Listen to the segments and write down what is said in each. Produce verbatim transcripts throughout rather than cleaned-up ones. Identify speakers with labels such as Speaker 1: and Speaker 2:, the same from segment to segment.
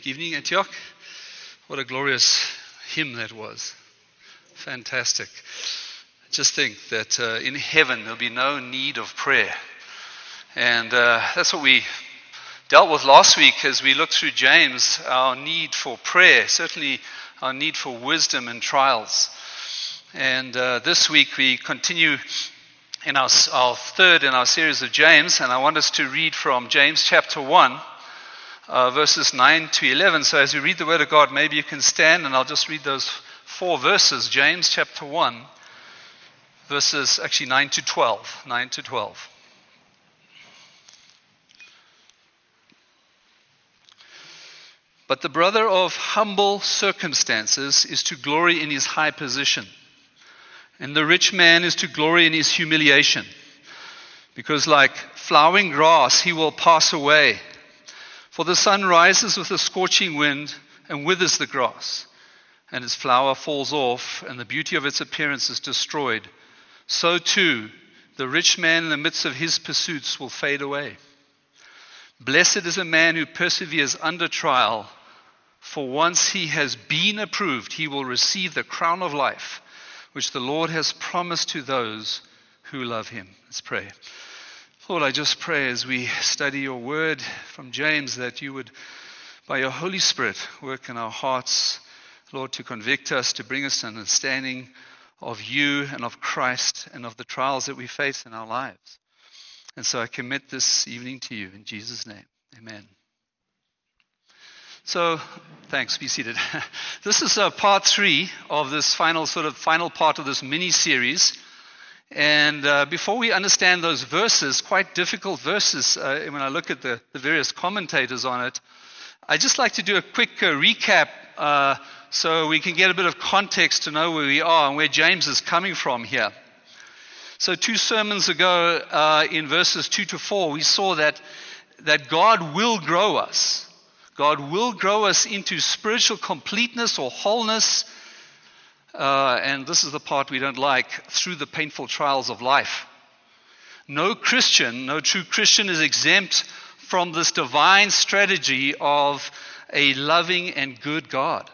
Speaker 1: evening, Antioch. What a glorious hymn that was. Fantastic. Just think that uh, in heaven there'll be no need of prayer. And uh, that's what we dealt with last week as we looked through James, our need for prayer, certainly our need for wisdom in trials. And uh, this week we continue in our, our third in our series of James, and I want us to read from James chapter one, uh, verses nine to eleven. So as we read the Word of God, maybe you can stand, and I'll just read those four verses. James chapter one, verses actually nine to twelve. nine to twelve. But the brother of humble circumstances is to glory in his high position, and the rich man is to glory in his humiliation, because like flowering grass he will pass away. For the sun rises with a scorching wind and withers the grass, and its flower falls off, and the beauty of its appearance is destroyed. So too, the rich man in the midst of his pursuits will fade away. Blessed is a man who perseveres under trial, for once he has been approved, he will receive the crown of life, which the Lord has promised to those who love him. Let's pray. Lord, I just pray as we study your word from James that you would, by your Holy Spirit, work in our hearts, Lord, to convict us, to bring us an understanding of you and of Christ and of the trials that we face in our lives. And so I commit this evening to you in Jesus' name. Amen. So, thanks, be seated. This is uh, part three of this final sort of final part of this mini-series. And uh, before we understand those verses, quite difficult verses, uh, when I look at the, the various commentators on it, I'd just like to do a quick uh, recap uh, so we can get a bit of context to know where we are and where James is coming from here. So two sermons ago, uh, in verses two to four, we saw that, that God will grow us. God will grow us into spiritual completeness or wholeness, uh, and this is the part we don't like, through the painful trials of life. No Christian, no true Christian is exempt from this divine strategy of a loving and good God.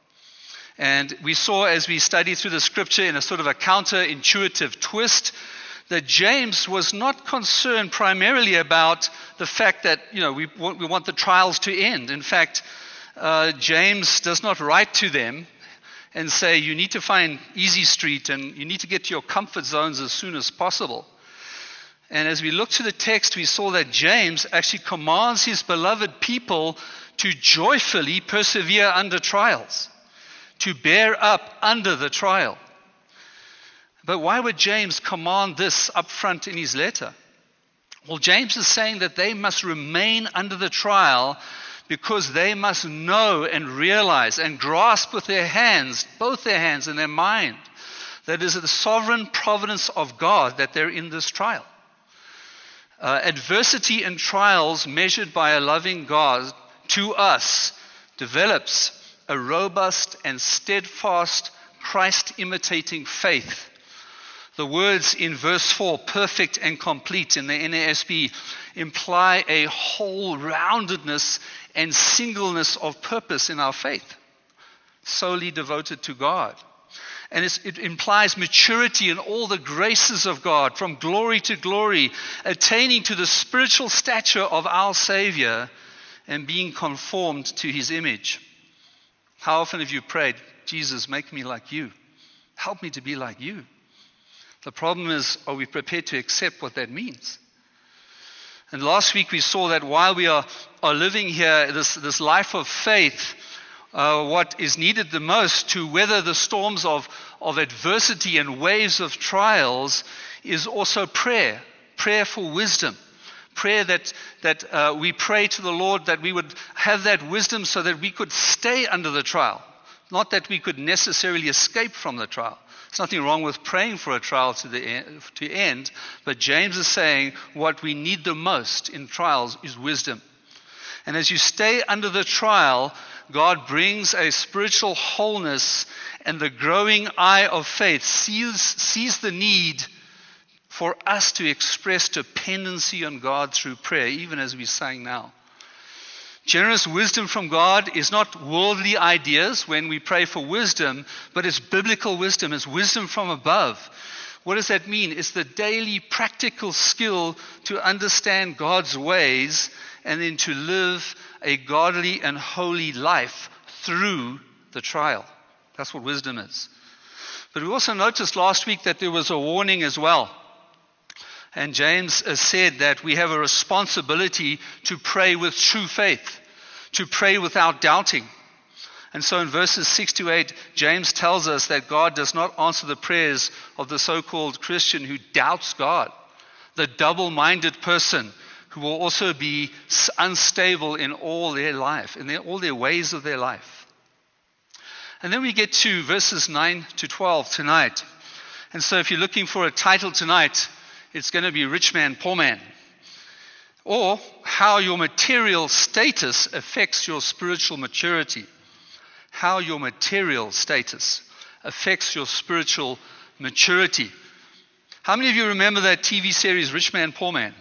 Speaker 1: And we saw as we studied through the scripture in a sort of a counterintuitive twist that James was not concerned primarily about the fact that, you know, we want, we want the trials to end. In fact, uh, James does not write to them and say, you need to find easy street and you need to get to your comfort zones as soon as possible. And as we look to the text, we saw that James actually commands his beloved people to joyfully persevere under trials, to bear up under the trial. But why would James command this up front in his letter? Well, James is saying that they must remain under the trial because they must know and realize and grasp with their hands, both their hands and their mind, that it is the sovereign providence of God that they're in this trial. Uh, adversity and trials measured by a loving God to us develops a robust and steadfast Christ-imitating faith. The words in verse four, perfect and complete in the N A S B, imply a whole roundedness and singleness of purpose in our faith, solely devoted to God. And it's, it implies maturity in all the graces of God, from glory to glory, attaining to the spiritual stature of our Savior and being conformed to his image. How often have you prayed, Jesus, make me like you. Help me to be like you. The problem is, are we prepared to accept what that means? And last week we saw that while we are, are living here, this, this life of faith, uh, what is needed the most to weather the storms of, of adversity and waves of trials is also prayer. Prayer for wisdom. Prayer that, that uh, we pray to the Lord that we would have that wisdom so that we could stay under the trial. Not that we could necessarily escape from the trial. There's nothing wrong with praying for a trial to the end, to end, but James is saying what we need the most in trials is wisdom. And as you stay under the trial, God brings a spiritual wholeness, and the growing eye of faith sees, sees the need for us to express dependency on God through prayer, even as we sang now. Generous wisdom from God is not worldly ideas when we pray for wisdom, but it's biblical wisdom. It's wisdom from above. What does that mean? It's the daily practical skill to understand God's ways and then to live a godly and holy life through the trial. That's what wisdom is. But we also noticed last week that there was a warning as well. And James said that we have a responsibility to pray with true faith, to pray without doubting. And so in verses six to eight, James tells us that God does not answer the prayers of the so-called Christian who doubts God, the double-minded person who will also be unstable in all their life, in their, all their ways of their life. And then we get to verses nine to twelve tonight. And so if you're looking for a title tonight, it's going to be Rich Man, Poor Man. Or how your material status affects your spiritual maturity. How your material status affects your spiritual maturity. How many of you remember that T V series, Rich Man, Poor Man?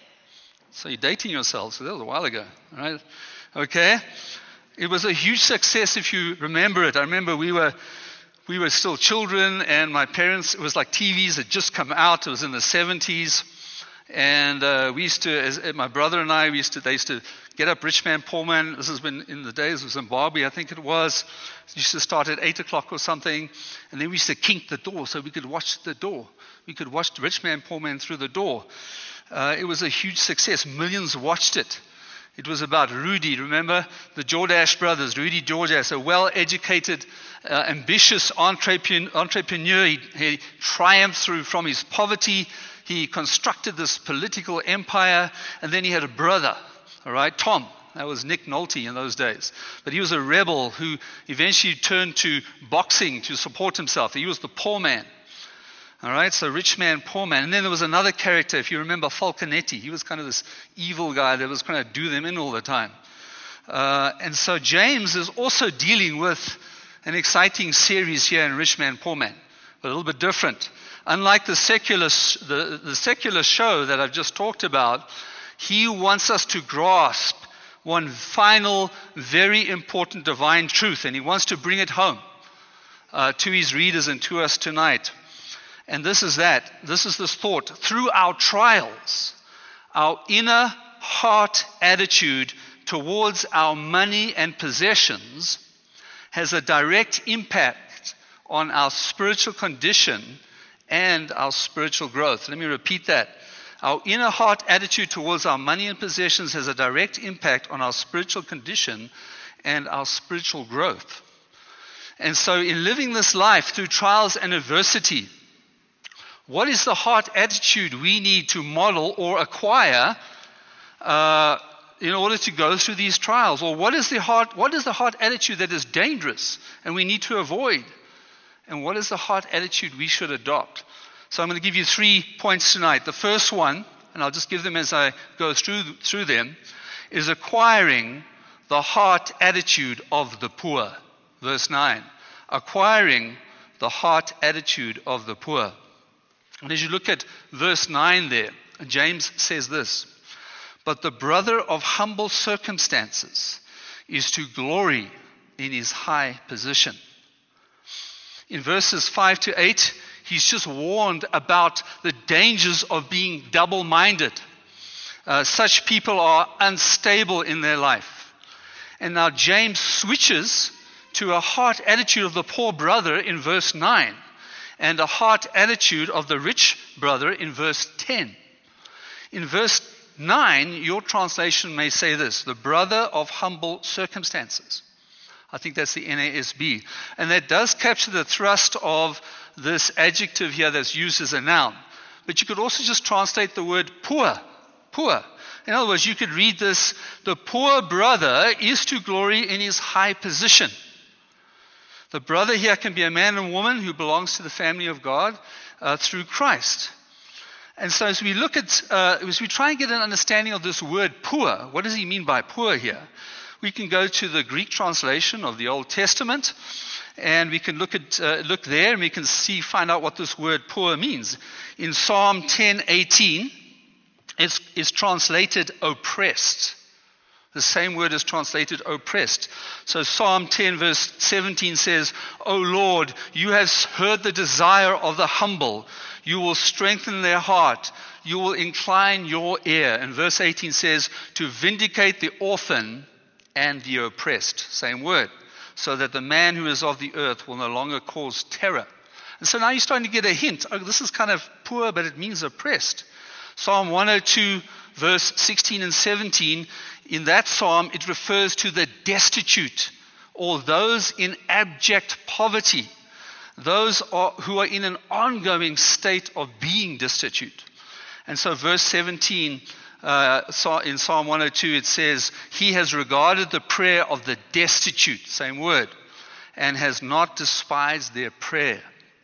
Speaker 1: So you're dating yourselves. So that was a while ago, right? Okay. It was a huge success if you remember it. I remember we were we were still children, and my parents, it was like T Vs had just come out. It was in the seventies. And uh, we used to, as, my brother and I, we used to, they used to get up Rich Man, Poor Man. This has been in the days of Zimbabwe, I think it was. It used to start at eight o'clock or something. And then we used to kink the door so we could watch the door. We could watch Rich Man, Poor Man through the door. Uh, it was a huge success. Millions watched it. It was about Rudy, remember? The Jordache brothers, Rudy Jordache, a well-educated, uh, ambitious entrepreneur. entrepreneur. He, he triumphed through from his poverty. He constructed this political empire, and then he had a brother, all right, Tom. That was Nick Nolte in those days. But he was a rebel who eventually turned to boxing to support himself. He was the poor man. All right, so rich man, poor man. And then there was another character, if you remember, Falconetti. He was kind of this evil guy that was trying to do them in all the time. Uh, and so James is also dealing with an exciting series here in Rich Man, Poor Man, but a little bit different. Unlike the secular, the, the secular show that I've just talked about, he wants us to grasp one final, very important divine truth, and he wants to bring it home uh, to his readers and to us tonight. And this is that. This is this thought. Through our trials, our inner heart attitude towards our money and possessions has a direct impact on our spiritual condition and our spiritual growth. Let me repeat that. Our inner heart attitude towards our money and possessions has a direct impact on our spiritual condition and our spiritual growth. And so in living this life through trials and adversity, what is the heart attitude we need to model or acquire uh, in order to go through these trials? Or what is the heart, what is the heart attitude that is dangerous and we need to avoid? And what is the heart attitude we should adopt? So I'm going to give you three points tonight. The first one, and I'll just give them as I go through, through them, is acquiring the heart attitude of the poor. Verse nine. Acquiring the heart attitude of the poor. And as you look at verse nine there, James says this, but the brother of humble circumstances is to glory in his high position. In verses five to eight, he's just warned about the dangers of being double-minded. Uh, such people are unstable in their life. And now James switches to a heart attitude of the poor brother in verse nine. And a heart attitude of the rich brother in verse ten. In verse nine, your translation may say this, the brother of humble circumstances. I think that's the N A S B. And that does capture the thrust of this adjective here that's used as a noun. But you could also just translate the word poor. Poor. In other words, you could read this, the poor brother is to glory in his high position. The brother here can be a man and woman who belongs to the family of God uh, through Christ. And so as we look at, uh, as we try and get an understanding of this word poor, what does he mean by poor here? We can go to the Greek translation of the Old Testament, and we can look at uh, look there, and we can see, find out what this word poor means. In Psalm ten eighteen, it's, it's translated oppressed. The same word is translated oppressed. So Psalm ten verse seventeen says, O Lord, you have heard the desire of the humble. You will strengthen their heart. You will incline your ear. And verse eighteen says, to vindicate the orphan and the oppressed. Same word. So that the man who is of the earth will no longer cause terror. And so now you're starting to get a hint. Oh, this is kind of poor, but it means oppressed. Psalm one oh two verse sixteen and seventeen, in that psalm, it refers to the destitute, or those in abject poverty, those are, who are in an ongoing state of being destitute. And so verse seventeen, uh, in Psalm one oh two, it says, he has regarded the prayer of the destitute, same word, and has not despised their prayer.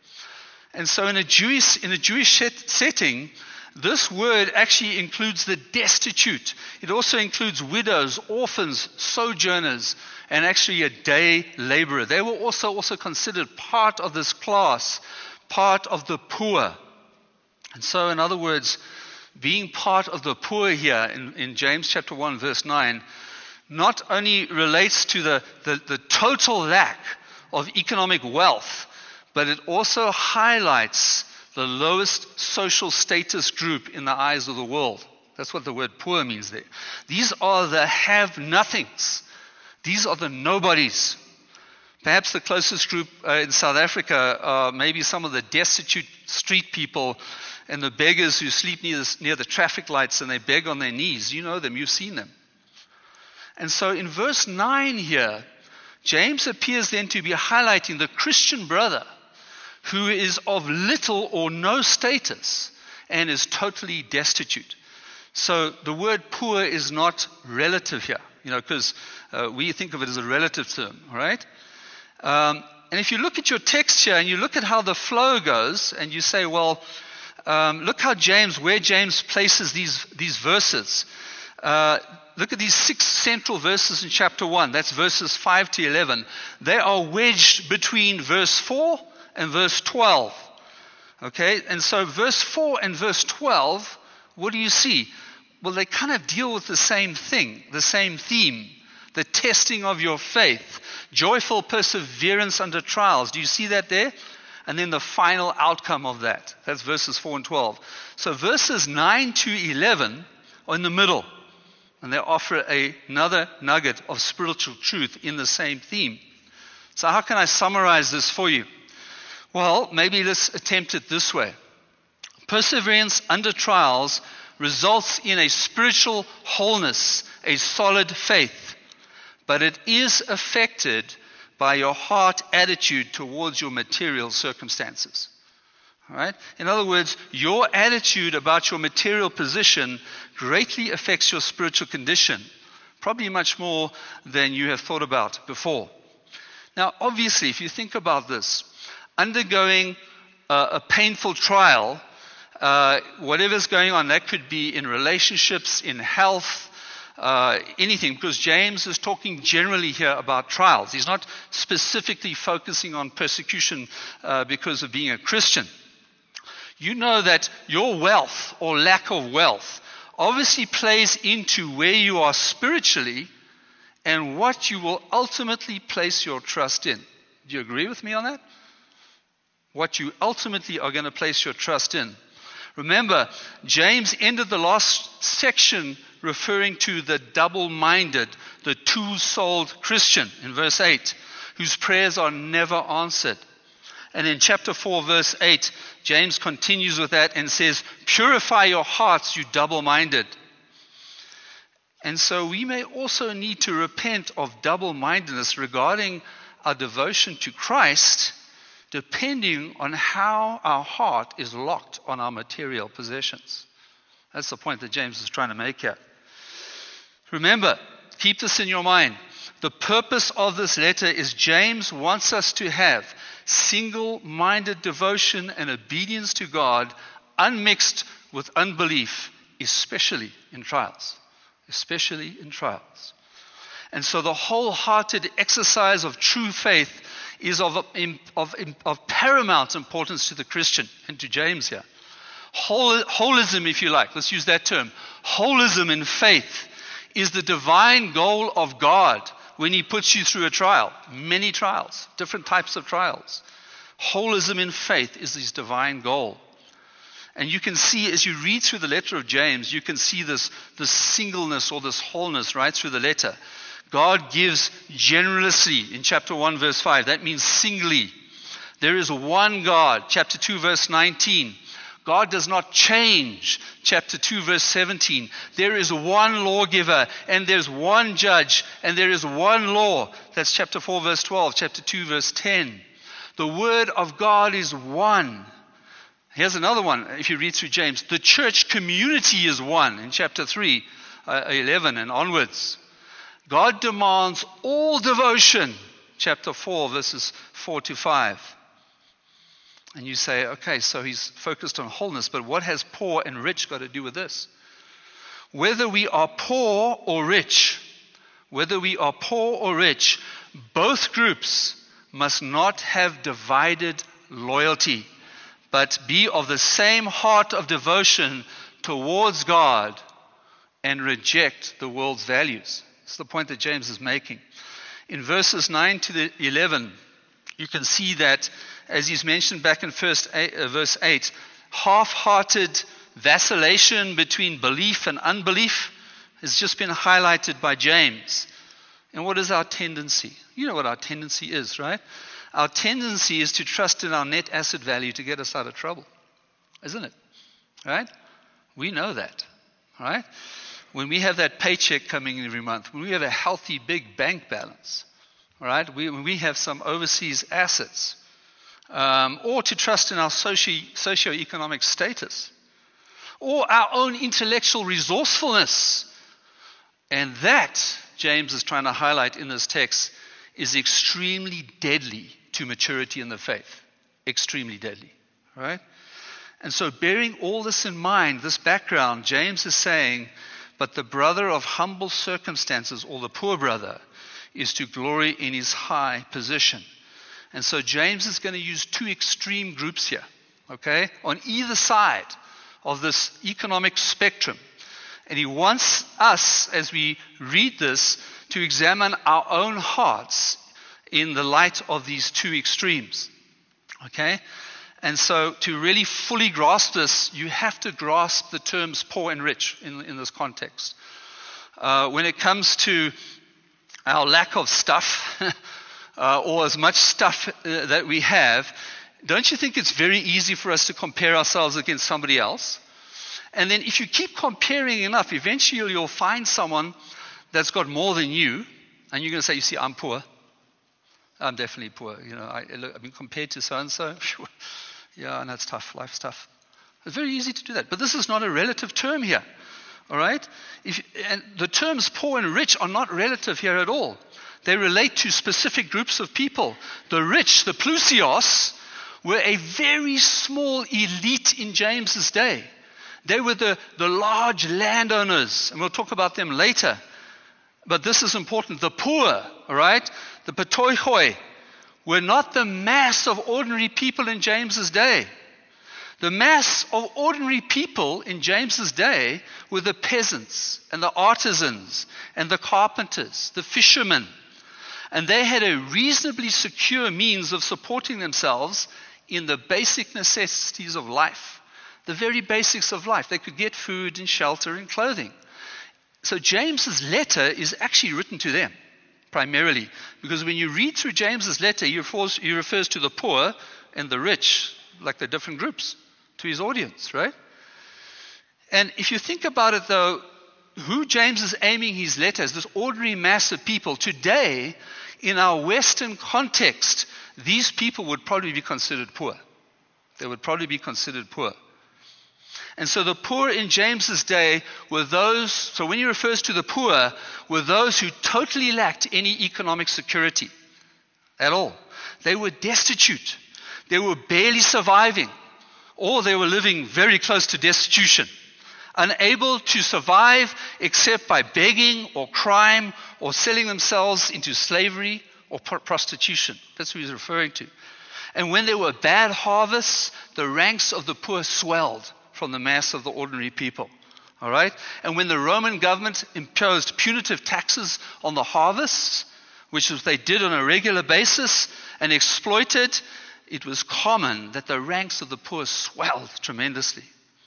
Speaker 1: And so in a Jewish, in a Jewish setting, this word actually includes the destitute. It also includes widows, orphans, sojourners, and actually a day laborer. They were also, also considered part of this class, part of the poor. And so, in other words, being part of the poor here in, in James chapter one, verse nine, not only relates to the, the, the total lack of economic wealth, but it also highlights the lowest social status group in the eyes of the world. That's what the word poor means there. These are the have-nothings. These are the nobodies. Perhaps the closest group uh, in South Africa are maybe some of the destitute street people and the beggars who sleep near the, near the traffic lights and they beg on their knees. You know them, you've seen them. And so in verse nine here, James appears then to be highlighting the Christian brother who is of little or no status and is totally destitute. So the word poor is not relative here, you know, because uh, we think of it as a relative term, all right? Um, and if you look at your text here and you look at how the flow goes and you say, well, um, look how James, where James places these, these verses. Uh, look at these six central verses in chapter one. That's verses five to eleven. They are wedged between verse four and verse twelve. Okay, and so verse four and verse twelve, what do you see? Well, they kind of deal with the same thing, the same theme, the testing of your faith, joyful perseverance under trials. Do you see that there? And then the final outcome of that. That's verses four and twelve. So verses nine to eleven are in the middle, and they offer a, another nugget of spiritual truth in the same theme. So how can I summarize this for you? Well, maybe let's attempt it this way. Perseverance under trials results in a spiritual wholeness, a solid faith, but it is affected by your heart attitude towards your material circumstances. All right? In other words, your attitude about your material position greatly affects your spiritual condition, probably much more than you have thought about before. Now, obviously, if you think about this, undergoing uh, a painful trial, uh, whatever's going on, that could be in relationships, in health, uh, anything, because James is talking generally here about trials. He's not specifically focusing on persecution uh, because of being a Christian. You know that your wealth or lack of wealth obviously plays into where you are spiritually and what you will ultimately place your trust in. Do you agree with me on that? What you ultimately are going to place your trust in. Remember, James ended the last section referring to the double-minded, the two-souled Christian in verse eight, whose prayers are never answered. And in chapter four, verse eight, James continues with that and says, purify your hearts, you double-minded. And so we may also need to repent of double-mindedness regarding our devotion to Christ, depending on how our heart is locked on our material possessions. That's the point that James is trying to make here. Remember, keep this in your mind. The purpose of this letter is James wants us to have single-minded devotion and obedience to God, unmixed with unbelief, especially in trials. Especially in trials. And so the wholehearted exercise of true faith is of, of, of paramount importance to the Christian and to James here. Whole, holism, if you like, let's use that term. Holism in faith is the divine goal of God when he puts you through a trial. Many trials, different types of trials. Holism in faith is his divine goal. And you can see, as you read through the letter of James, you can see this, this singleness or this wholeness right through the letter. God gives generously in chapter one, verse five. That means singly. There is one God. Chapter two, verse nineteen. God does not change. Chapter two, verse seventeen. There is one lawgiver, and there's one judge, and there is one law. That's chapter four, verse twelve. Chapter two, verse ten. The word of God is one. Here's another one. If you read through James, the church community is one in chapter three, uh, eleven and onwards. God demands all devotion. Chapter four, verses four to five. And you say, okay, so he's focused on wholeness, but what has poor and rich got to do with this? Whether we are poor or rich, whether we are poor or rich, both groups must not have divided loyalty, but be of the same heart of devotion towards God and reject the world's values. That's the point that James is making. In verses nine to eleven, you can see that, as he's mentioned back in first eight, uh, verse eight, half-hearted vacillation between belief and unbelief has just been highlighted by James. And what is our tendency? You know what our tendency is, right? Our tendency is to trust in our net asset value to get us out of trouble, isn't it? Right? We know that, right? When we have that paycheck coming in every month, when we have a healthy big bank balance, right? We, when we have some overseas assets, um, or to trust in our socio- socioeconomic status, or our own intellectual resourcefulness. And that, James is trying to highlight in this text, is extremely deadly to maturity in the faith. Extremely deadly, right? And so bearing all this in mind, this background, James is saying, but the brother of humble circumstances, or the poor brother, is to glory in his high position. And so James is going to use two extreme groups here, okay, on either side of this economic spectrum. And he wants us, as we read this, to examine our own hearts in the light of these two extremes, okay? And so to really fully grasp this, you have to grasp the terms poor and rich in, in this context. Uh, when it comes to our lack of stuff, uh, or as much stuff uh, that we have, don't you think it's very easy for us to compare ourselves against somebody else? And then if you keep comparing enough, eventually you'll find someone that's got more than you, and you're going to say, you see, I'm poor. I'm definitely poor. You know, I, look, I've been compared to so-and-so. Yeah, and that's tough. Life's tough. It's very easy to do that. But this is not a relative term here. All right? If, and the terms poor and rich are not relative here at all. They relate to specific groups of people. The rich, the plusios, were a very small elite in James's day. They were the, the large landowners, and we'll talk about them later. But this is important. The poor, all right, the patoichoi, were not the mass of ordinary people in James's day. The mass of ordinary people in James's day were the peasants and the artisans and the carpenters, the fishermen. And they had a reasonably secure means of supporting themselves in the basic necessities of life. The very basics of life. They could get food and shelter and clothing. So James's letter is actually written to them, primarily. Because when you read through James's letter, he refers, he refers to the poor and the rich, like the different groups, to his audience, right? And if you think about it, though, who James is aiming his letter is this ordinary mass of people. Today, in our Western context, these people would probably be considered poor. They would probably be considered poor. And so the poor in James's day were those, so when he refers to the poor, were those who totally lacked any economic security at all. They were destitute. They were barely surviving, or they were living very close to destitution, unable to survive except by begging or crime or selling themselves into slavery or prostitution. That's what he's referring to. And when there were bad harvests, the ranks of the poor swelled from the mass of the ordinary people. All right? And when the Roman government imposed punitive taxes on the harvests, which was they did on a regular basis and exploited, it was common that the ranks of the poor swelled tremendously.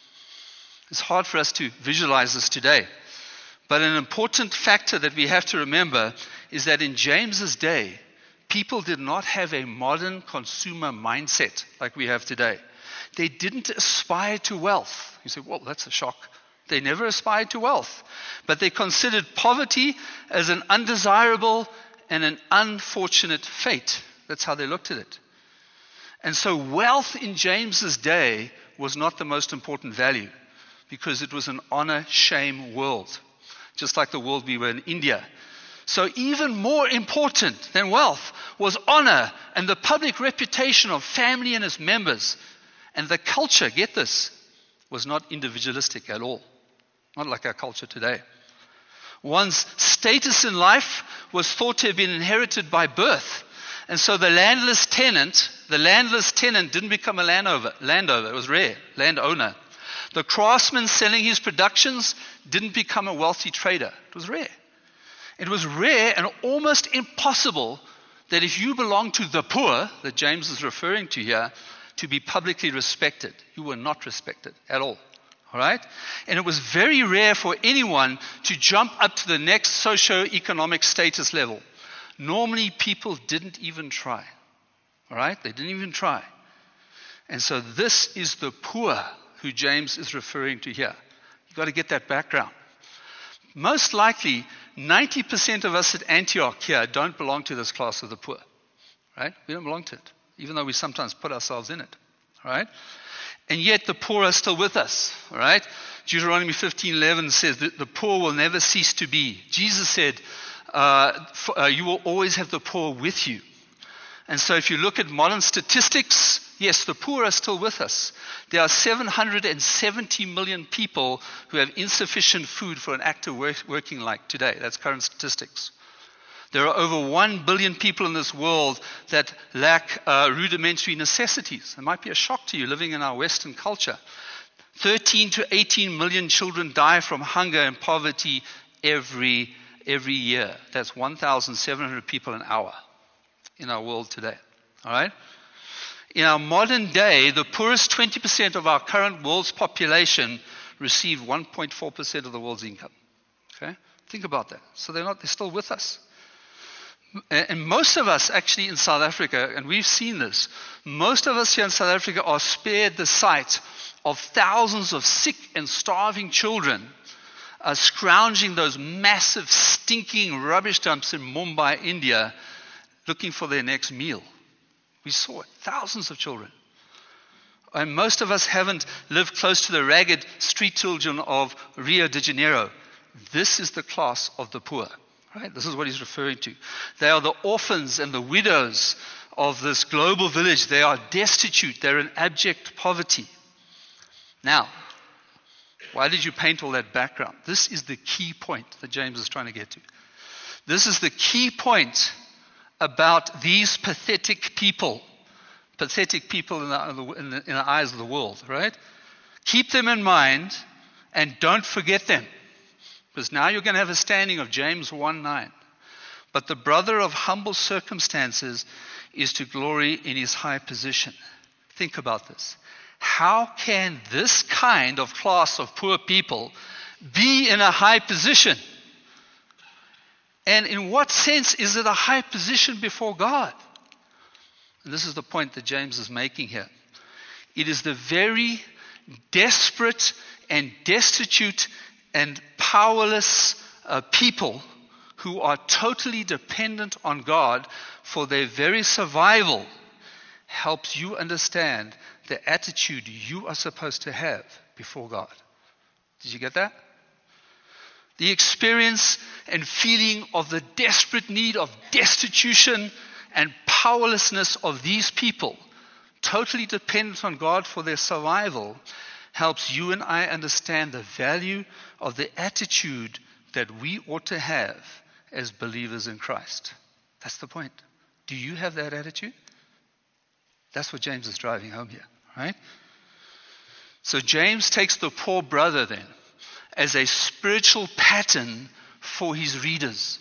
Speaker 1: It's hard for us to visualize this today. But an important factor that we have to remember is that in James's day, people did not have a modern consumer mindset like we have today. They didn't aspire to wealth. You say, well, that's a shock. They never aspired to wealth. But they considered poverty as an undesirable and an unfortunate fate. That's how they looked at it. And so wealth in James's day was not the most important value because it was an honor-shame world, just like the world we were in India. So even more important than wealth was honor and the public reputation of family and its members. And the culture, get this, was not individualistic at all. Not like our culture today. One's status in life was thought to have been inherited by birth. And so the landless tenant, the landless tenant didn't become a landowner. landowner. It was rare, landowner. The craftsman selling his productions didn't become a wealthy trader. It was rare. It was rare and almost impossible that if you belonged to the poor, that James is referring to here, to be publicly respected. You were not respected at all. All right? And it was very rare for anyone to jump up to the next socio-economic status level. Normally, people didn't even try. All right? They didn't even try. And so this is the poor who James is referring to here. You've got to get that background. Most likely, ninety percent of us at Antioch here don't belong to this class of the poor. Right? We don't belong to it, even though we sometimes put ourselves in it. All right? And yet the poor are still with us. All right? Deuteronomy fifteen eleven says that the poor will never cease to be. Jesus said, uh, for, uh, you will always have the poor with you. And so if you look at modern statistics, yes, the poor are still with us. There are seven hundred seventy million people who have insufficient food for an active work, working like today. That's current statistics. There are over one billion people in this world that lack uh, rudimentary necessities. It might be a shock to you living in our Western culture. thirteen to eighteen million children die from hunger and poverty every, every year. That's one thousand seven hundred people an hour in our world today. All right? In our modern day, the poorest twenty percent of our current world's population receive one point four percent of the world's income. Okay? Think about that. So they're not, they're still with us. And most of us actually in South Africa, and we've seen this, most of us here in South Africa are spared the sight of thousands of sick and starving children uh, scrounging those massive, stinking rubbish dumps in Mumbai, India, looking for their next meal. We saw it, thousands of children. And most of us haven't lived close to the ragged street children of Rio de Janeiro. This is the class of the poor. Right? This is what he's referring to. They are the orphans and the widows of this global village. They are destitute. They're in abject poverty. Now, why did you paint all that background? This is the key point that James is trying to get to. This is the key point about these pathetic people. Pathetic people in the, in the, in the eyes of the world, right? Keep them in mind and don't forget them. Because now you're going to have a standing of James one nine. But the brother of humble circumstances is to glory in his high position. Think about this. How can this kind of class of poor people be in a high position? And in what sense is it a high position before God? And this is the point that James is making here. It is the very desperate and destitute and powerless uh, people who are totally dependent on God for their very survival helps you understand the attitude you are supposed to have before God. Did you get that? The experience and feeling of the desperate need of destitution and powerlessness of these people, totally dependent on God for their survival, helps you and I understand the value of the attitude that we ought to have as believers in Christ. That's the point. Do you have that attitude? That's what James is driving home here, right? So James takes the poor brother then as a spiritual pattern for his readers.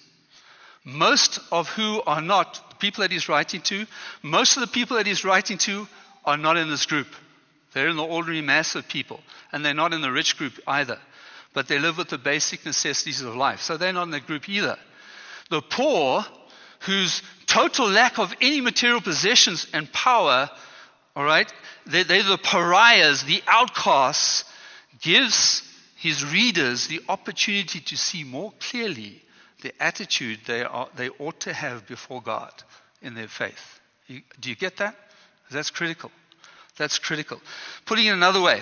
Speaker 1: Most of who are not the people that he's writing to, most of the people that he's writing to are not in this group. They're in the ordinary mass of people, and they're not in the rich group either. But they live with the basic necessities of life, so they're not in that group either. The poor, whose total lack of any material possessions and power, all right, they're, they're the pariahs, the outcasts, gives his readers the opportunity to see more clearly the attitude they are they ought to have before God in their faith. You, do you get that? That's critical. That's critical. Putting it another way,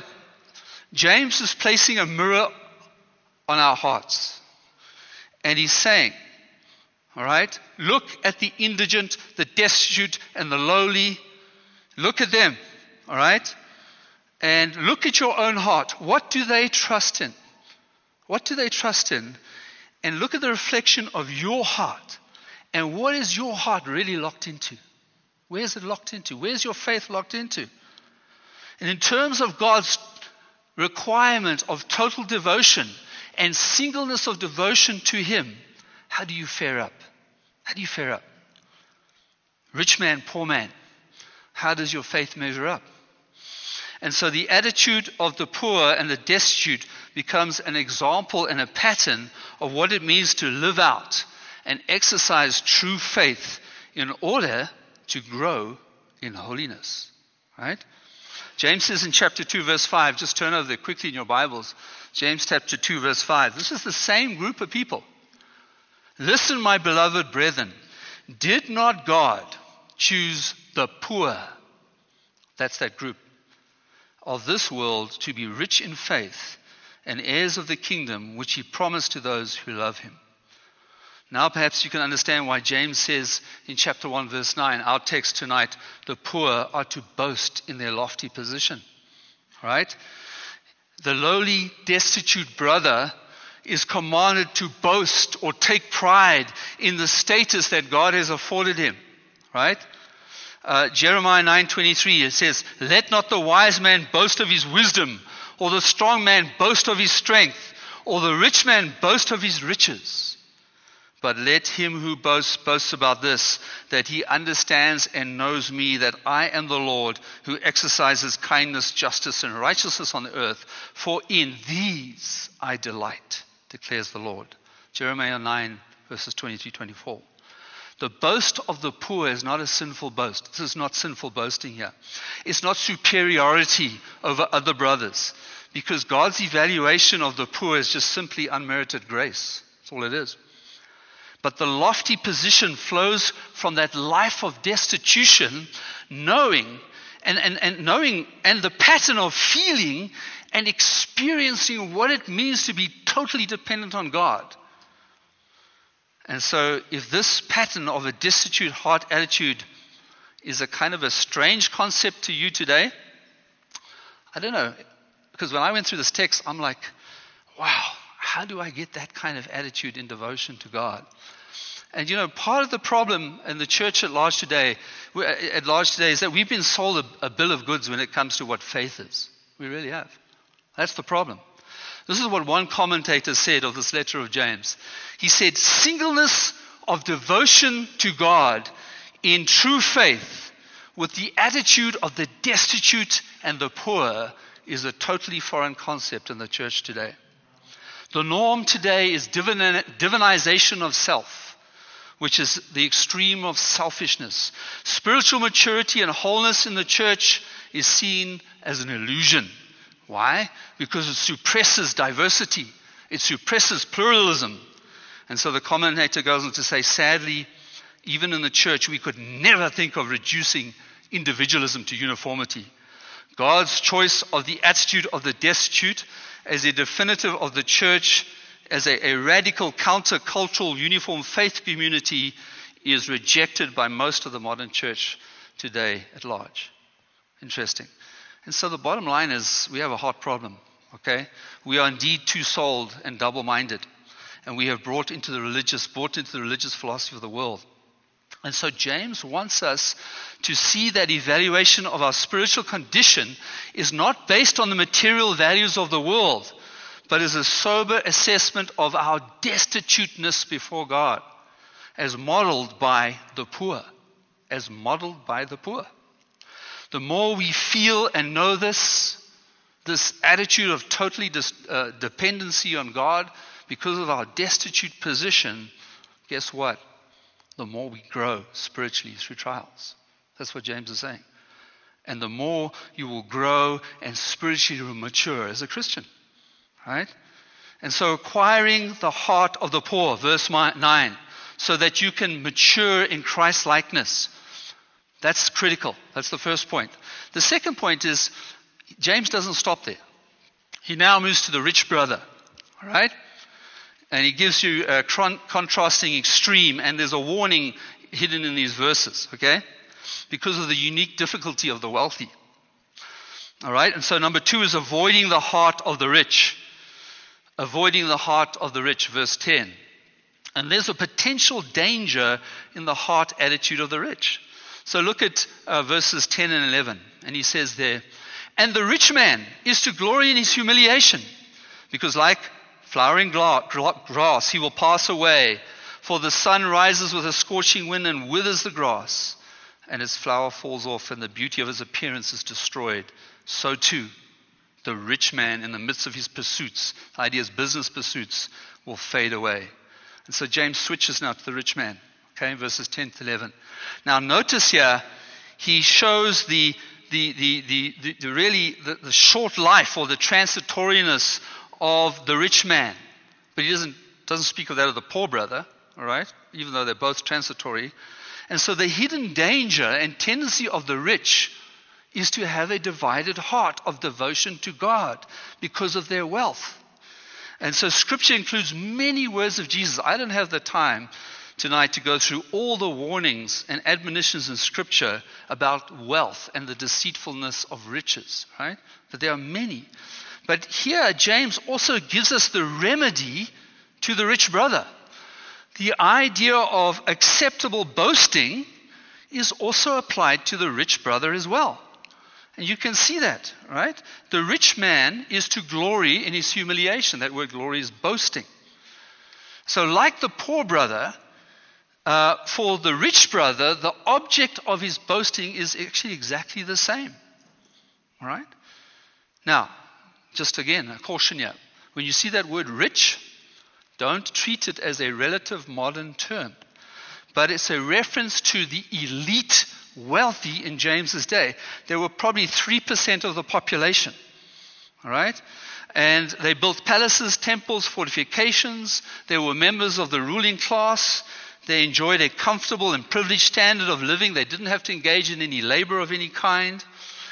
Speaker 1: James is placing a mirror on our hearts. And he's saying, all right, look at the indigent, the destitute, and the lowly. Look at them, all right? And look at your own heart. What do they trust in? What do they trust in? And look at the reflection of your heart. And what is your heart really locked into? Where is it locked into? Where's your faith locked into? And in terms of God's requirement of total devotion and singleness of devotion to him, how do you fare up? How do you fare up? Rich man, poor man. How does your faith measure up? And so the attitude of the poor and the destitute becomes an example and a pattern of what it means to live out and exercise true faith in order to grow in holiness. Right? James says in chapter two, verse five, just turn over there quickly in your Bibles. James chapter two, verse five. This is the same group of people. Listen, my beloved brethren, did not God choose the poor, that's that group, of this world to be rich in faith and heirs of the kingdom which he promised to those who love him? Now perhaps you can understand why James says in chapter one, verse nine, our text tonight, the poor are to boast in their lofty position. Right? The lowly, destitute brother is commanded to boast or take pride in the status that God has afforded him. Right? Uh, Jeremiah nine twenty-three, it says, let not the wise man boast of his wisdom, or the strong man boast of his strength, or the rich man boast of his riches. But let him who boasts boast about this, that he understands and knows me, that I am the Lord, who exercises kindness, justice, and righteousness on the earth. For in these I delight, declares the Lord. Jeremiah nine, verses twenty-three to twenty-four. The boast of the poor is not a sinful boast. This is not sinful boasting here. It's not superiority over other brothers, because God's evaluation of the poor is just simply unmerited grace. That's all it is. But the lofty position flows from that life of destitution, knowing and, and, and knowing and the pattern of feeling and experiencing what it means to be totally dependent on God. And so if this pattern of a destitute heart attitude is a kind of a strange concept to you today, I don't know. Because when I went through this text, I'm like, wow, how do I get that kind of attitude in devotion to God? And you know, part of the problem in the church at large today, at large today, is that we've been sold a, a bill of goods when it comes to what faith is. We really have. That's the problem. This is what one commentator said of this letter of James. He said, singleness of devotion to God in true faith with the attitude of the destitute and the poor is a totally foreign concept in the church today. The norm today is divinization of self, which is the extreme of selfishness. Spiritual maturity and wholeness in the church is seen as an illusion. Why? Because it suppresses diversity. It suppresses pluralism. And so the commentator goes on to say, sadly, even in the church, we could never think of reducing individualism to uniformity. God's choice of the attitude of the destitute as a definitive of the church as a, a radical counter-cultural uniform faith community is rejected by most of the modern church today at large. Interesting. And so the bottom line is we have a heart problem, okay? We are indeed two-souled and double-minded. And we have brought into the religious, brought into the religious philosophy of the world. And so James wants us to see that evaluation of our spiritual condition is not based on the material values of the world, but is a sober assessment of our destituteness before God, as modeled by the poor. As modeled by the poor. The more we feel and know this, this attitude of totally dis, uh, dependency on God because of our destitute position, guess what? The more we grow spiritually through trials. That's what James is saying. And the more you will grow and spiritually mature as a Christian. Right? And so acquiring the heart of the poor, verse nine, so that you can mature in Christ's likeness. That's critical. That's the first point. The second point is, James doesn't stop there. He now moves to the rich brother. All right? And he gives you a con- contrasting extreme, and there's a warning hidden in these verses, okay? Because of the unique difficulty of the wealthy. All right? And so number two is avoiding the heart of the rich. Avoiding the heart of the rich, verse ten. And there's a potential danger in the heart attitude of the rich. So look at uh, verses ten and eleven. And he says there, and the rich man is to glory in his humiliation, because like flowering gla- grass he will pass away. For the sun rises with a scorching wind and withers the grass, and its flower falls off, and the beauty of his appearance is destroyed. So too, the rich man in the midst of his pursuits, the idea is business pursuits, will fade away. And so James switches now to the rich man. Okay, verses ten to eleven. Now notice here, he shows the the the the, the, the really the, the short life or the transitoriness of the rich man. But he doesn't doesn't speak of that of the poor brother, all right? Even though they're both transitory. And so the hidden danger and tendency of the rich is to have a divided heart of devotion to God because of their wealth. And so Scripture includes many words of Jesus. I don't have the time tonight to go through all the warnings and admonitions in Scripture about wealth and the deceitfulness of riches, right? But there are many. But here James also gives us the remedy to the rich brother. The idea of acceptable boasting is also applied to the rich brother as well. And you can see that, right? The rich man is to glory in his humiliation. That word glory is boasting. So like the poor brother, uh, for the rich brother, the object of his boasting is actually exactly the same. All right? Now, just again, a caution here. When you see that word rich, don't treat it as a relative modern term. But it's a reference to the elite wealthy in James's day. There were probably three percent of the population. All right? And they built palaces, temples, fortifications. They were members of the ruling class. They enjoyed a comfortable and privileged standard of living. They didn't have to engage in any labor of any kind.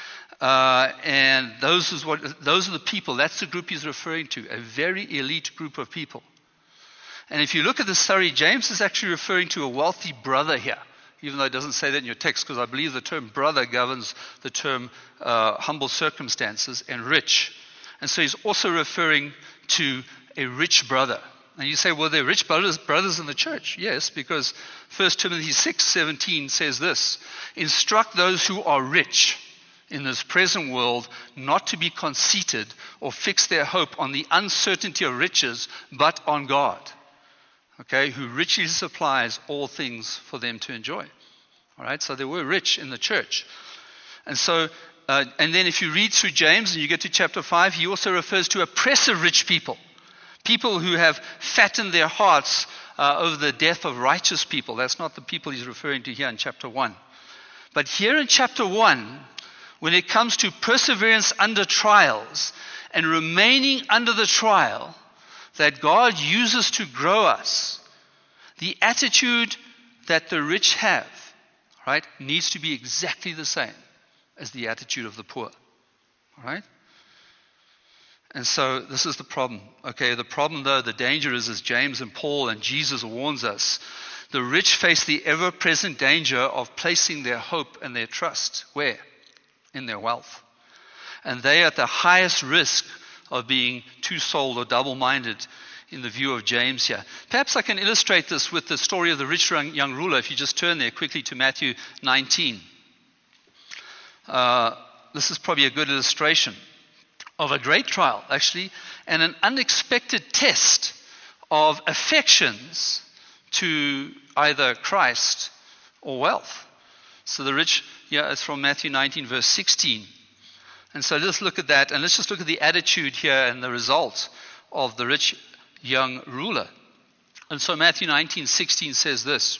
Speaker 1: Uh, and those is what those are the people. That's the group he's referring to, a very elite group of people. And if you look at the story, James is actually referring to a wealthy brother here, even though it doesn't say that in your text, because I believe the term brother governs the term uh, humble circumstances and rich. And so he's also referring to a rich brother. And you say, well, they're rich brothers, brothers in the church. Yes, because First Timothy six seventeen says this, instruct those who are rich in this present world not to be conceited or fix their hope on the uncertainty of riches, but on God. Okay, who richly supplies all things for them to enjoy. All right, so they were rich in the church. And so, uh, and then if you read through James and you get to chapter five, he also refers to oppressive rich people. People who have fattened their hearts uh, over the death of righteous people. That's not the people he's referring to here in chapter one. But here in chapter one, when it comes to perseverance under trials and remaining under the trial that God uses to grow us, the attitude that the rich have, right, needs to be exactly the same as the attitude of the poor. All right? And so this is the problem. Okay, the problem though, the danger is, as James and Paul and Jesus warns us, the rich face the ever-present danger of placing their hope and their trust, where? In their wealth. And they are at the highest risk of being two-souled or double-minded in the view of James here. Perhaps I can illustrate this with the story of the rich young ruler. If you just turn there quickly to Matthew nineteen. Uh, this is probably a good illustration. of a great trial, actually, and an unexpected test of affections to either Christ or wealth. So the rich, yeah, it's from Matthew nineteen, verse sixteen. And so let's look at that, and let's just look at the attitude here and the result of the rich young ruler. And so Matthew nineteen, sixteen says this,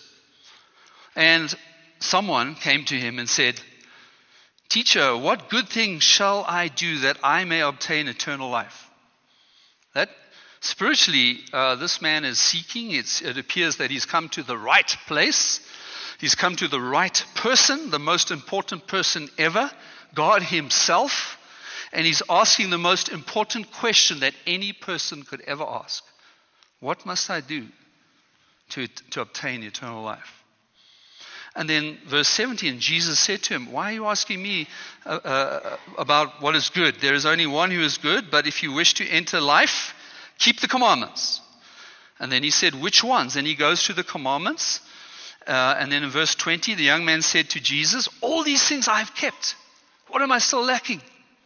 Speaker 1: and someone came to him and said, "Teacher, what good thing shall I do that I may obtain eternal life?" That spiritually, uh, this man is seeking. It's, it appears that he's come to the right place. He's come to the right person, the most important person ever, God himself. And he's asking the most important question that any person could ever ask. What must I do to, to obtain eternal life? And then verse seventeen, Jesus said to him, "Why are you asking me uh, uh, about what is good? There is only one who is good, but if you wish to enter life, keep the commandments." And then he said, "Which ones?" And he goes to the commandments. Uh, and then in verse twenty, the young man said to Jesus, "All these things I have kept. What am I still lacking?"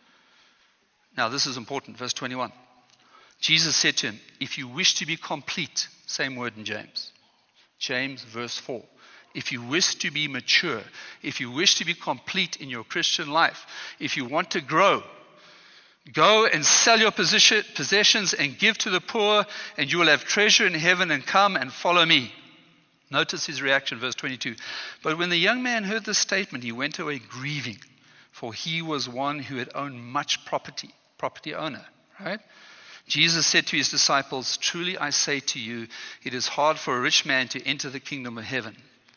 Speaker 1: Now this is important, verse twenty-one. Jesus said to him, "If you wish to be complete," same word in James. James, verse four. If you wish to be mature, if you wish to be complete in your Christian life, if you want to grow, go and sell your position, possessions and give to the poor, and you will have treasure in heaven, and come and follow me. Notice his reaction, verse twenty-two. But when the young man heard this statement, he went away grieving, for he was one who had owned much property, property owner, right? Jesus said to his disciples, "Truly I say to you, it is hard for a rich man to enter the kingdom of heaven."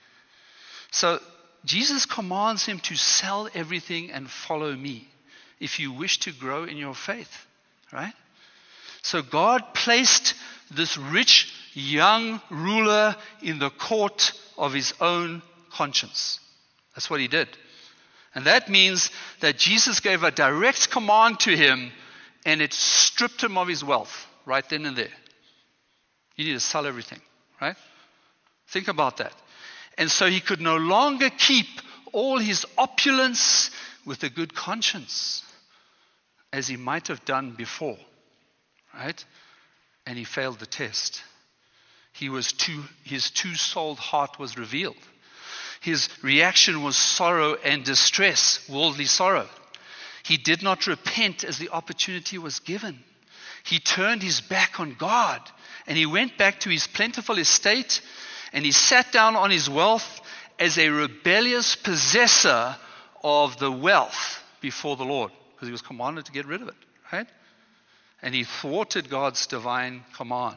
Speaker 1: So Jesus commands him to sell everything and follow me if you wish to grow in your faith, right? So God placed this rich young ruler in the court of his own conscience. That's what he did. And that means that Jesus gave a direct command to him, and it stripped him of his wealth right then and there. You need to sell everything, right? Think about that. And so he could no longer keep all his opulence with a good conscience, as he might have done before, right? And he failed the test. He was too, his two-souled heart was revealed. His reaction was sorrow and distress, worldly sorrow. He did not repent as the opportunity was given. He turned his back on God, and he went back to his plentiful estate, and he sat down on his wealth as a rebellious possessor of the wealth before the Lord, because he was commanded to get rid of it, right? And he thwarted God's divine command.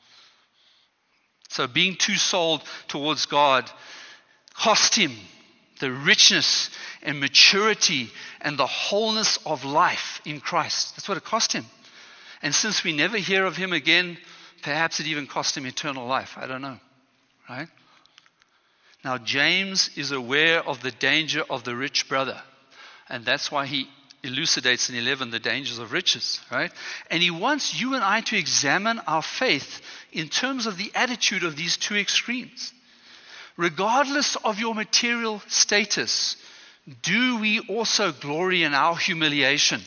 Speaker 1: So being too sold towards God cost him the richness and maturity and the wholeness of life in Christ. That's what it cost him. And since we never hear of him again, perhaps it even cost him eternal life. I don't know. Right? Now, James is aware of the danger of the rich brother. And that's why he elucidates in eleven the dangers of riches. Right? And he wants you and I to examine our faith in terms of the attitude of these two extremes. Regardless of your material status, do we also glory in our humiliation?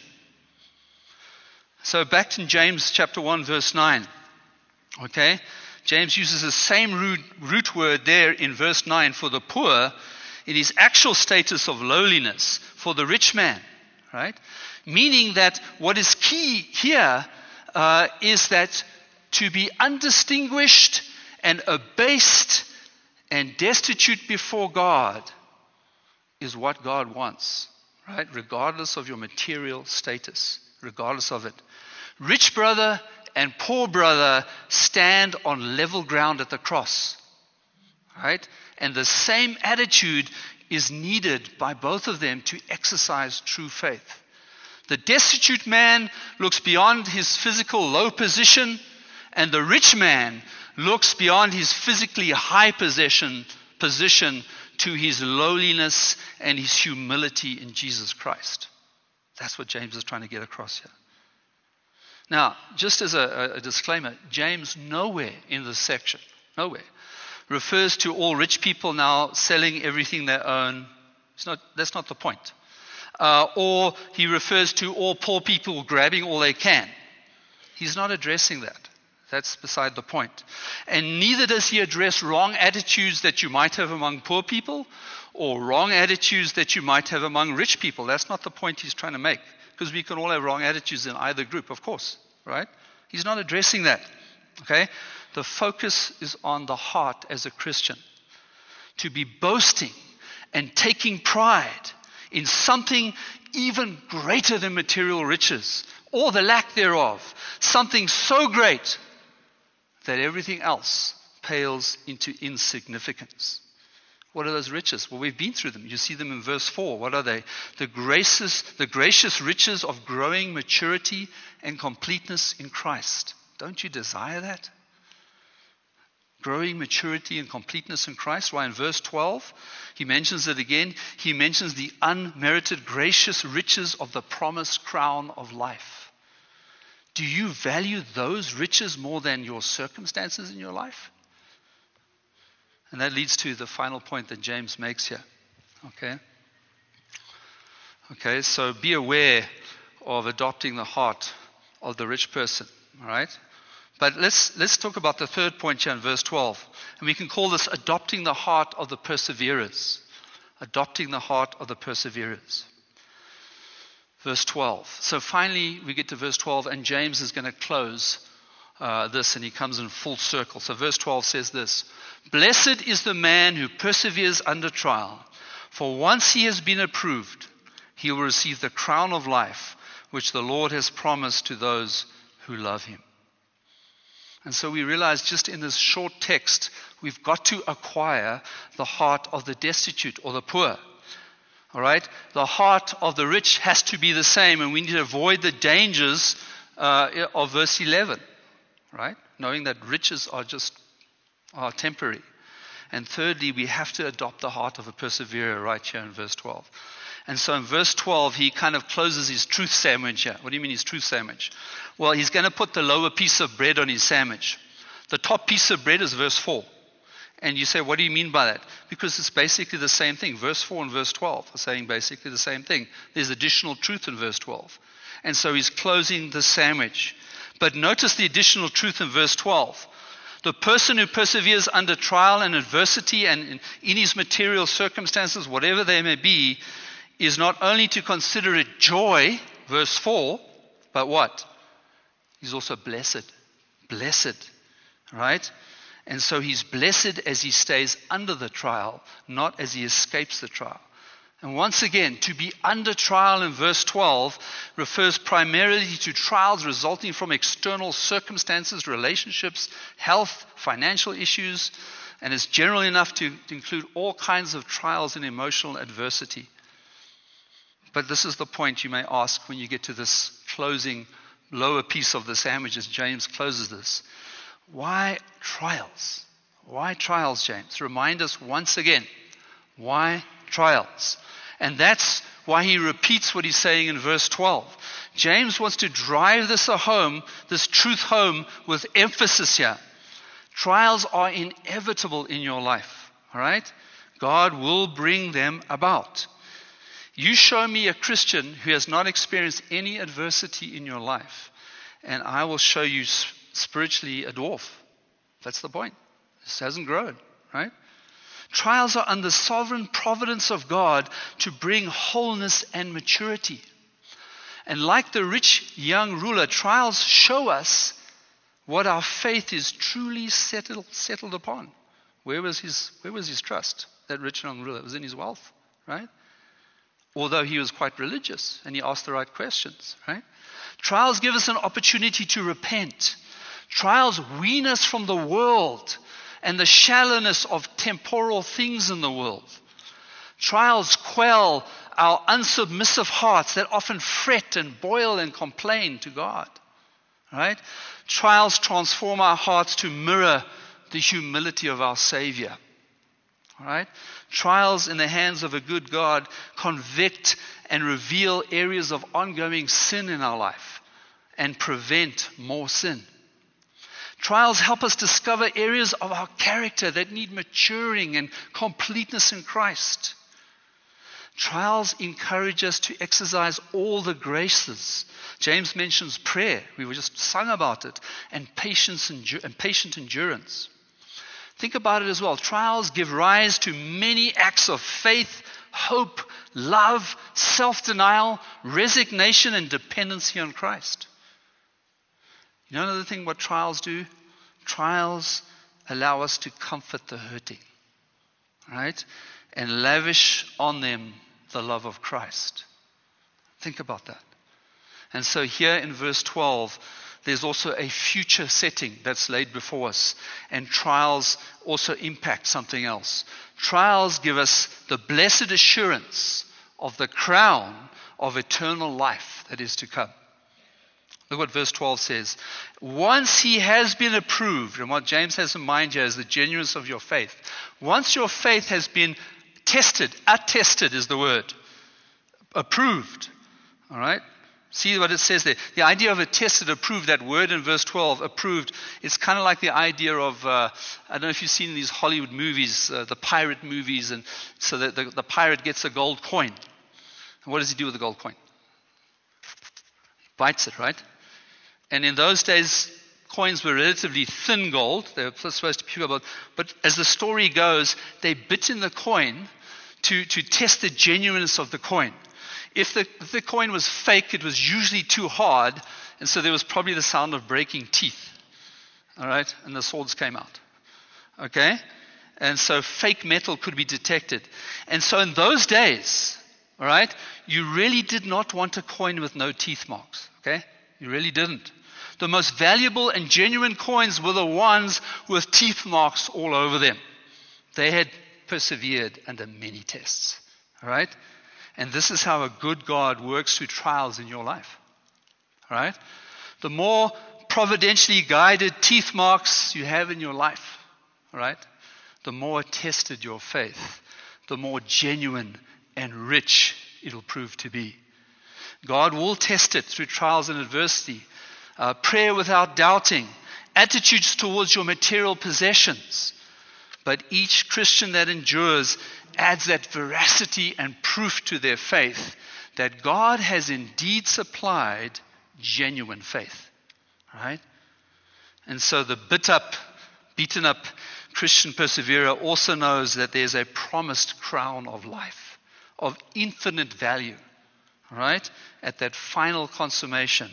Speaker 1: So back in James chapter one, verse nine. Okay? James uses the same root, root word there in verse nine for the poor in his actual status of lowliness for the rich man, right? Meaning that what is key here uh, is that to be undistinguished and abased and destitute before God is what God wants, right? Regardless of your material status, regardless of it. Rich brother and poor brother stand on level ground at the cross, right? And the same attitude is needed by both of them to exercise true faith. The destitute man looks beyond his physical low position, and the rich man looks beyond his physically high position, position to his lowliness and his humility in Jesus Christ. That's what James is trying to get across here. Now, just as a, a disclaimer, James nowhere in this section, nowhere, refers to all rich people now selling everything they own. It's not, that's not the point. Uh, or he refers to all poor people grabbing all they can. He's not addressing that. That's beside the point. And neither does he address wrong attitudes that you might have among poor people or wrong attitudes that you might have among rich people. That's not the point he's trying to make, because we can all have wrong attitudes in either group, of course, right? He's not addressing that, okay? The focus is on the heart as a Christian. To be boasting and taking pride in something even greater than material riches, or the lack thereof, something so great that everything else pales into insignificance. What are those riches? Well, we've been through them. You see them in verse four. What are they? The gracious, the gracious riches of growing maturity and completeness in Christ. Don't you desire that? Growing maturity and completeness in Christ. Why, in verse twelve, he mentions it again. He mentions the unmerited gracious riches of the promised crown of life. Do you value those riches more than your circumstances in your life? And that leads to the final point that James makes here. Okay? Okay, so be aware of adopting the heart of the rich person. All right? But let's let's talk about the third point here in verse twelve. And we can call this adopting the heart of the perseverers. Adopting the heart of the perseverers. Verse twelve. So finally we get to verse twelve, and James is going to close uh, this, and he comes in full circle. So verse twelve says this: Blessed is the man who perseveres under trial, for once he has been approved, he will receive the crown of life, which the Lord has promised to those who love him. And so we realize just in this short text, we've got to acquire the heart of the destitute or the poor. All right? The heart of the rich has to be the same, and we need to avoid the dangers uh, of verse eleven. Right? Knowing that riches are just are temporary. And thirdly, we have to adopt the heart of a perseverer right here in verse twelve. And so in verse twelve, he kind of closes his truth sandwich here. What do you mean his truth sandwich? Well, he's going to put the lower piece of bread on his sandwich. The top piece of bread is verse four. And you say, what do you mean by that? Because it's basically the same thing. Verse four and verse twelve are saying basically the same thing. There's additional truth in verse twelve. And so he's closing the sandwich. But notice the additional truth in verse twelve. The person who perseveres under trial and adversity and in, in his material circumstances, whatever they may be, is not only to consider it joy, verse four, but what? He's also blessed. Blessed. Right? And so he's blessed as he stays under the trial, not as he escapes the trial. And once again, to be under trial in verse twelve refers primarily to trials resulting from external circumstances, relationships, health, financial issues, and is general enough to, to include all kinds of trials and emotional adversity. But this is the point you may ask when you get to this closing lower piece of the sandwich as James closes this. Why trials? Why trials, James? Remind us once again. Why trials? And that's why he repeats what he's saying in verse twelve. James wants to drive this home, this truth home with emphasis here. Trials are inevitable in your life. All right? God will bring them about. You show me a Christian who has not experienced any adversity in your life, and I will show you spiritually a dwarf. That's the point. This hasn't grown, right? Trials are under sovereign providence of God to bring wholeness and maturity. And like the rich young ruler, trials show us what our faith is truly settled settled upon. Where was his where was his trust? That rich young ruler, it was in his wealth, right? Although he was quite religious and he asked the right questions, right? Trials give us an opportunity to repent. Trials wean us from the world and the shallowness of temporal things in the world. Trials quell our unsubmissive hearts that often fret and boil and complain to God, right? Trials transform our hearts to mirror the humility of our Savior. All right? Trials in the hands of a good God convict and reveal areas of ongoing sin in our life and prevent more sin. Trials help us discover areas of our character that need maturing and completeness in Christ. Trials encourage us to exercise all the graces. James mentions prayer. We were just sung about it. And patience and, and patient endurance. Think about it as well. Trials give rise to many acts of faith, hope, love, self-denial, resignation, and dependency on Christ. You know another thing what trials do? Trials allow us to comfort the hurting, right? And lavish on them the love of Christ. Think about that. And so here in verse twelve, there's also a future setting that's laid before us. And trials also impact something else. Trials give us the blessed assurance of the crown of eternal life that is to come. Look what verse twelve says. Once he has been approved, and what James has in mind here is the genuineness of your faith. Once your faith has been tested, attested is the word, approved, all right? See what it says there. The idea of attested, approved, that word in verse twelve, approved, it's kind of like the idea of, uh, I don't know if you've seen these Hollywood movies, uh, the pirate movies, and so that the, the pirate gets a gold coin. And what does he do with the gold coin? He bites it, right? And in those days, coins were relatively thin gold. They were supposed to be pure gold. But as the story goes, they bit in the coin to, to test the genuineness of the coin. If the, if the coin was fake, it was usually too hard, and so there was probably the sound of breaking teeth. All right? And the swords came out. Okay? And so fake metal could be detected. And so in those days, all right, you really did not want a coin with no teeth marks. Okay? You really didn't. The most valuable and genuine coins were the ones with teeth marks all over them. They had persevered under many tests. All right? And this is how a good God works through trials in your life. All right? The more providentially guided teeth marks you have in your life, all right, the more tested your faith, the more genuine and rich it'll prove to be. God will test it through trials and adversity. Uh, prayer without doubting, attitudes towards your material possessions. But each Christian that endures adds that veracity and proof to their faith that God has indeed supplied genuine faith. Right? And so the bit up, beaten up Christian perseverer also knows that there's a promised crown of life, of infinite value, right? At that final consummation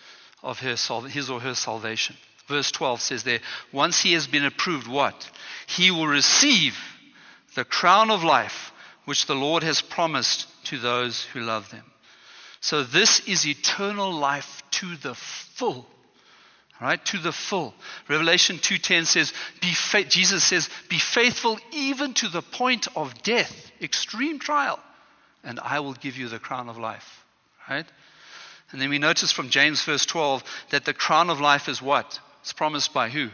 Speaker 1: of her, his or her salvation. Verse twelve says there, once he has been approved, what? He will receive the crown of life which the Lord has promised to those who love them. So this is eternal life to the full. Right? To the full. Revelation two ten says, be fa- Jesus says, be faithful even to the point of death, extreme trial, and I will give you the crown of life. Right? And then we notice from James verse twelve that the crown of life is what? It's promised by who?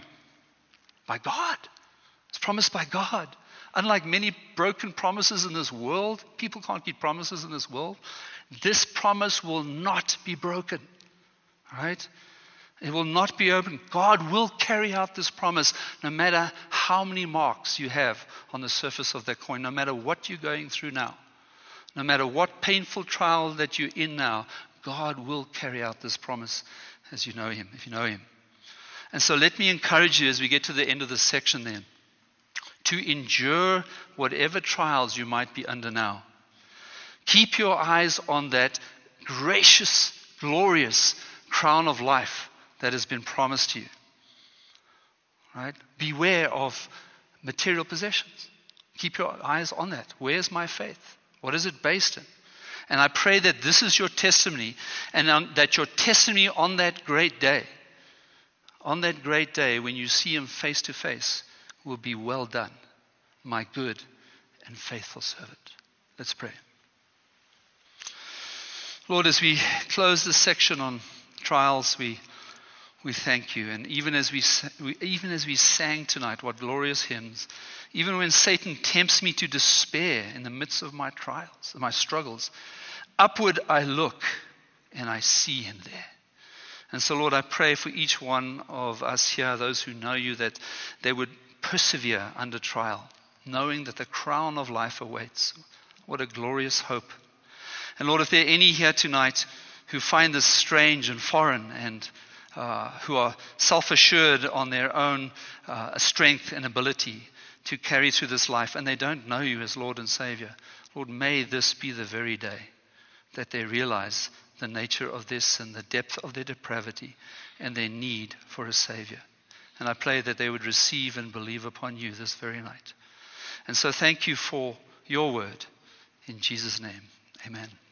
Speaker 1: By God. It's promised by God. Unlike many broken promises in this world, people can't keep promises in this world. This promise will not be broken. Right? It will not be open. God will carry out this promise no matter how many marks you have on the surface of that coin, no matter what you're going through now, no matter what painful trial that you're in now, God will carry out this promise as you know Him, if you know Him. And so let me encourage you as we get to the end of this section then, to endure whatever trials you might be under now. Keep your eyes on that gracious, glorious crown of life that has been promised to you. Right? Beware of material possessions. Keep your eyes on that. Where's my faith? What is it based in? And I pray that this is your testimony, and um, that your testimony on that great day, on that great day when you see Him face to face, will be well done, my good and faithful servant. Let's pray. Lord, as we close this section on trials, we we thank you. And even as we even as we sang tonight, what glorious hymns, even when Satan tempts me to despair in the midst of my trials, my struggles, upward I look and I see Him there. And so, Lord, I pray for each one of us here, those who know you, that they would persevere under trial, knowing that the crown of life awaits. What a glorious hope. And Lord, if there are any here tonight who find this strange and foreign and uh, who are self-assured on their own uh, strength and ability to carry through this life, and they don't know you as Lord and Savior, Lord, may this be the very day that they realize the nature of this and the depth of their depravity and their need for a Savior. And I pray that they would receive and believe upon you this very night. And so thank you for your word. In Jesus' name, amen.